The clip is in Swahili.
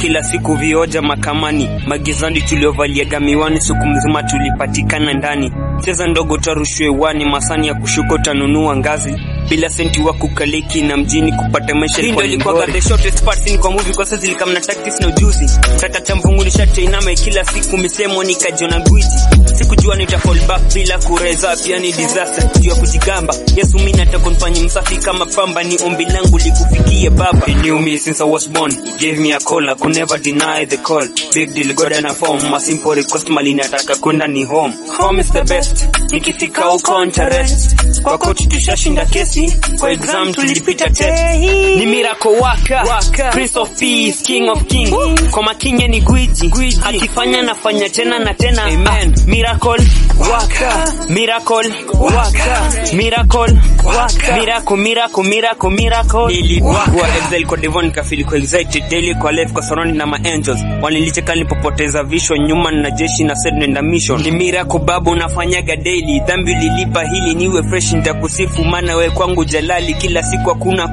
kila siku vioja makamani. Magizani tuliovalia gamiwani, siku mzima tulipatikana ndani. Cheza ndogo tarushwe wani, masani ya kushuka tanunua ngazi. Bila senti wa kukaliki na mjini kupata maisha ilikuwa the shortest part in kwa movie kwa sasa zilika mna tactics na ujuzi. Tata chamvungu ni shati inama kila siku misemo nikajiona gwiji. Sikujua nita fall back bila kureza, pia ni disaster kujua kujigamba. Yesu mimi nataka nifanye msafi kama pamba, ni ombi langu likufikie baba. He knew me since I was born, he gave me a call, I could never deny the call. Big deal God and a form, a simple request mali nataka kwenda ni home. Home is the best, nikifika uko interest. Kwa coach tushashinda kesi, kwa exam tulipita test. Ni miracle waka, Prince of Peace, King of King. Kwa makinye ni gwiji, akifanya nafanya tena na tena. Amen. Miracle waka, miracle waka, miracle waka, miracle. Nilikuwa exile kwa Devon, kafili kwa excited daily kwa life kwa surrounding na ma angels. Wanilicheka nilipopoteza vision, nyuma na jeshi na said nenda mission. Ni miracle babu unafanyaga daily, dhambi lilipa hili niwe fresh nitakusifu maana wewe kwangu jalali, kila siku hakuna